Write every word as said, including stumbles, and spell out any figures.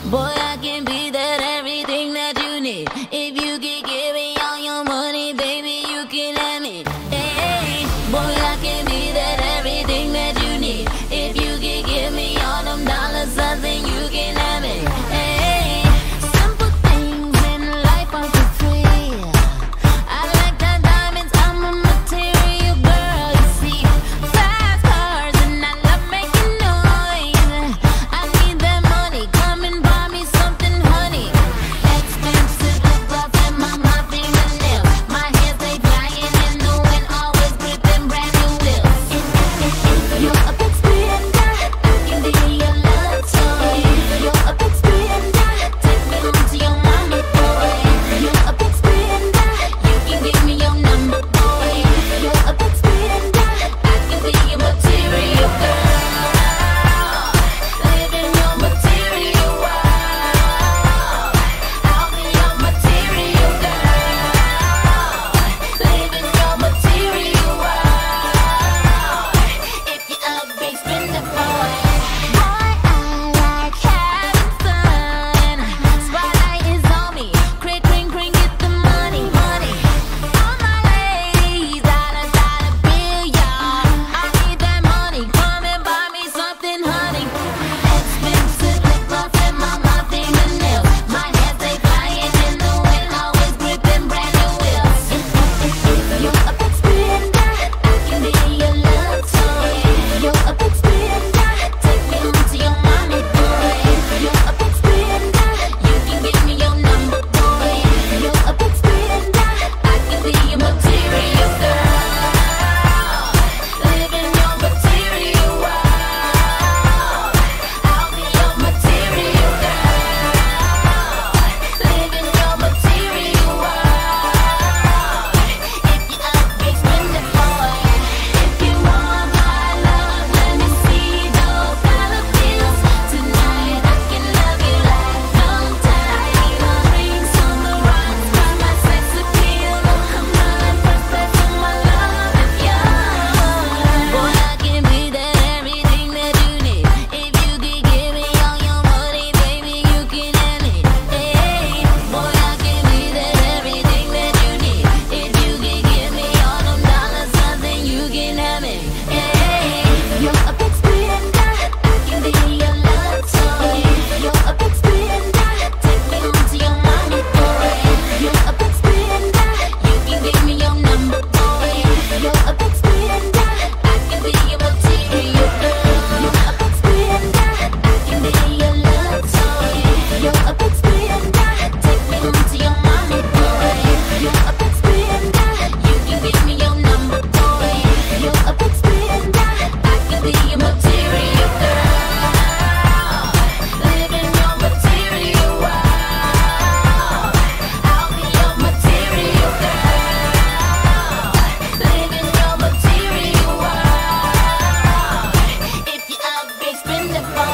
Boy, I can be that everything that you need. If you can give me all your money, baby, you can have me. Hey, boy, I can be that everything that you need. If you can give me all them dollar signs, then you can have me. Hey, simple things in life are for free. I like the diamonds, I'm a material girl, you see. Fast cars and I love making noise. I need that money, come and buy me something, honey. Expensive lip gloss and my my fingernails. My hands they flying in the wind, always gripping brand new wheels. If, if, if you're a big spender, I can be your love toy. If you're a big spender, take me home to your mama, boy. If you're a big spender, you can give me your number, boy. If you're a big spender, I can be your material girl. Live in your material world. I'll be your material girl. Live in your material world. If you're a big spender, boy. Boy, I like having fun. Spotlight is on me. Cring, cring, cring, get the money, money. All my ladies, dollar, dollar bill, y'all. I need that money. Come and buy me something, honey. Expensive lip gloss and my my fingernails. My hands they flying in the wind, always gripping brand new wheels. If, if, if you're a big spender, I can be your love toy. If you're a big spender, take me home to your mama, boy. If you're a big spender, you can give me your number, boy. If you're a big spender, I can be your material girl. Live in your material world. I'll be your material girl. Live in your material world. If you're a big spender, boy. If you want my love, let me see those dollar bills. Tonight I can love you like no time. Rings on the rocks by my sex appeal. I'm running first place for my love if you're. Boy, I can be that everything that you need. If you can give me all your money, baby, you can have me. Hey, boy, I can be that everything that you need. If you can give me all them dollar signs, then you can have me. Hey, you're a big spender, I can be your love toy. You're a big spender, take me home to your mama, boy. You're a big spender, you can give me your number, boy. You're a big spender, I can be your material girl. You're a big spender, I can be your love toy. You're a big spender, take me home to your mama, boy. You're a big spender, you can give me your number, boy. You're a big spender, I can be your material girl. Live in your material world. I'll be your material girl. Live in your material world. If you're a big spender, boy.